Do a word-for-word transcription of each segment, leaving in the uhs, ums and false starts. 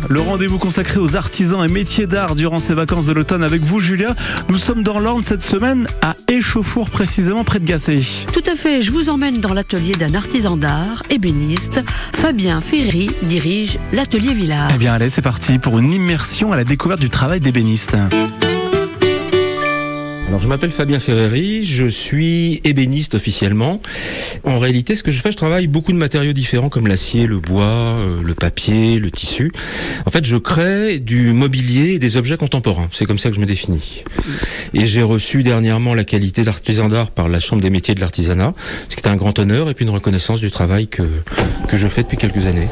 le rendez-vous consacré aux artisans et métiers d'art durant ces vacances de l'automne avec vous, Julia. Nous sommes dans l'Orne cette semaine, à Échauffour, précisément près de Gacé. Tout à fait, je vous emmène dans l'atelier d'un artisan d'art, ébéniste. Fabien Ferry dirige l'atelier Villard. Eh bien allez, c'est parti pour une immersion à la découverte du travail d'ébéniste. Alors, je m'appelle Fabien Ferry, je suis ébéniste officiellement. En réalité, ce que je fais, je travaille beaucoup de matériaux différents comme l'acier, le bois, euh, le papier, le tissu. En fait, je crée du mobilier et des objets contemporains. C'est comme ça que je me définis. Et j'ai reçu dernièrement la qualité d'artisan d'art par la Chambre des métiers de l'artisanat, ce qui est un grand honneur et puis une reconnaissance du travail que, que je fais depuis quelques années.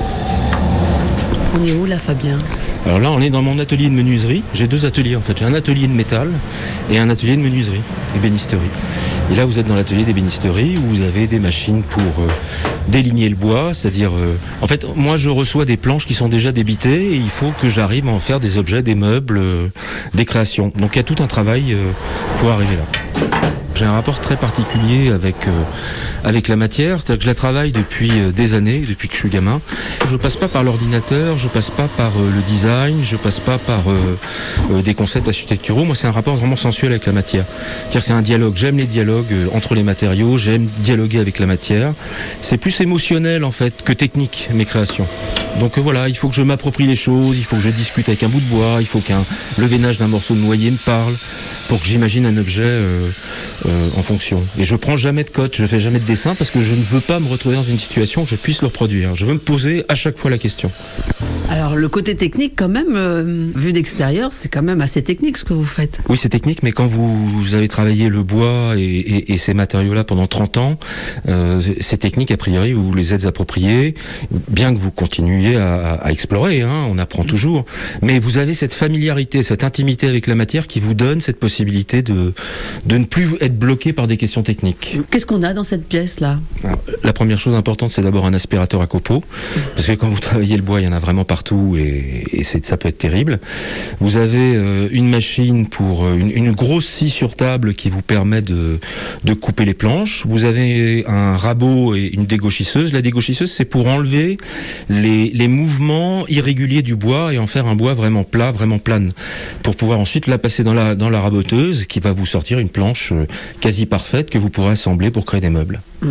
On est où là, Fabien ? Alors là, on est dans mon atelier de menuiserie. J'ai deux ateliers en fait. J'ai un atelier de métal et un atelier de menuiserie, ébénisterie. Et là, vous êtes dans l'atelier d'ébénisterie où vous avez des machines pour euh, déligner le bois, c'est-à-dire... Euh, en fait, moi, je reçois des planches qui sont déjà débitées et il faut que j'arrive à en faire des objets, des meubles, euh, des créations. Donc il y a tout un travail euh, pour arriver là. J'ai un rapport très particulier avec euh, avec la matière, c'est-à-dire que je la travaille depuis euh, des années, depuis que je suis gamin. Je passe pas par l'ordinateur, je passe pas par euh, le design, je passe pas par euh, euh, des concepts architecturaux. Moi, c'est un rapport vraiment sensuel avec la matière. C'est-à-dire que c'est un dialogue. J'aime les dialogues euh, entre les matériaux, j'aime dialoguer avec la matière. C'est plus émotionnel en fait que technique mes créations. Donc euh, voilà, il faut que je m'approprie les choses, il faut que je discute avec un bout de bois, il faut qu'un le veinage d'un morceau de noyer me parle pour que j'imagine un objet euh, euh, en fonction. Et je prends jamais de cote, je fais jamais de dessin parce que je ne veux pas me retrouver dans une situation où je puisse le reproduire. Je veux me poser à chaque fois la question. Alors le côté technique quand même, euh, vu d'extérieur, c'est quand même assez technique ce que vous faites. Oui, c'est technique, mais quand vous, vous avez travaillé le bois et, et, et ces matériaux-là pendant trente ans, euh, ces techniques, a priori, vous vous les êtes appropriées, bien que vous continuiez à, à explorer, hein, on apprend toujours. Mais vous avez cette familiarité, cette intimité avec la matière qui vous donne cette possibilité de, de ne plus être bloqué par des questions techniques. Qu'est-ce qu'on a dans cette pièce-là ? Alors, la première chose importante, c'est d'abord un aspirateur à copeaux, parce que quand vous travaillez le bois, il y en a vraiment partout et, et c'est, ça peut être terrible. Vous avez euh, une machine pour euh, une, une grosse scie sur table qui vous permet de, de couper les planches. Vous avez un rabot et une dégauchisseuse. La dégauchisseuse, c'est pour enlever les, les mouvements irréguliers du bois et en faire un bois vraiment plat, vraiment plane, pour pouvoir ensuite la passer dans la, dans la raboteuse qui va vous sortir une planche euh, quasi parfaite que vous pourrez assembler pour créer des meubles. Mmh.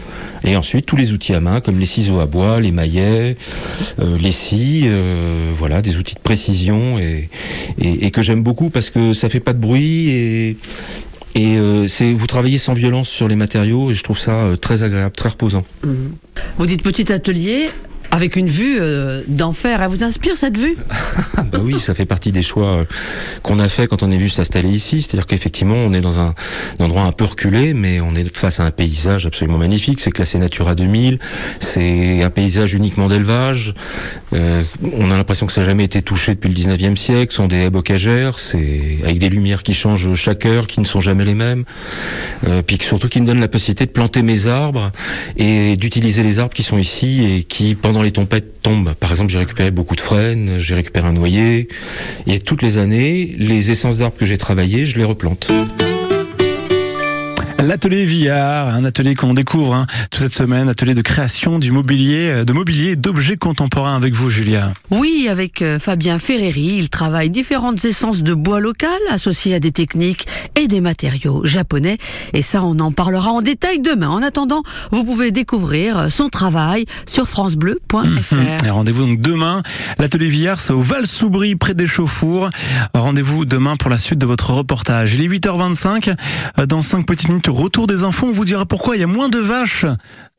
Et ensuite, tous les outils à main, comme les ciseaux à bois, les maillets, euh, les scies, euh, voilà, des outils de précision et, et, et que j'aime beaucoup parce que ça fait pas de bruit et, et euh, c'est, vous travaillez sans violence sur les matériaux et je trouve ça euh, très agréable, très reposant. Mmh. Vous dites petit atelier avec une vue euh, d'enfer. Elle vous inspire cette vue ? Bah oui, ça fait partie des choix euh, qu'on a fait quand on est venu s'installer ici. C'est-à-dire qu'effectivement, on est dans un, un endroit un peu reculé, mais on est face à un paysage absolument magnifique. C'est classé Natura deux mille. C'est un paysage uniquement d'élevage. Euh, on a l'impression que ça n'a jamais été touché depuis le dix-neuvième siècle. Ce sont des haies bocagères. C'est avec des lumières qui changent chaque heure, qui ne sont jamais les mêmes. Euh, puis surtout qui me donnent la possibilité de planter mes arbres et d'utiliser les arbres qui sont ici et qui, pendant les tempêtes, tombent. Par exemple, j'ai récupéré beaucoup de frênes, j'ai récupéré un noyer, et toutes les années, les essences d'arbres que j'ai travaillées, je les replante. L'atelier Villard, un atelier qu'on découvre hein, toute cette semaine, atelier de création du mobilier, de mobilier et d'objets contemporains avec vous, Julia. Oui, avec euh, Fabien Ferry, il travaille différentes essences de bois local associées à des techniques et des matériaux japonais. Et ça, on en parlera en détail demain. En attendant, vous pouvez découvrir son travail sur francebleu point f r. Mmh. Et rendez-vous donc demain. L'atelier Villard, c'est au Val-Soubry, près d'Échauffour. Rendez-vous demain pour la suite de votre reportage. Il est huit heures vingt-cinq. Dans cinq petites minutes, retour des infos. On vous dira pourquoi il y a moins de vaches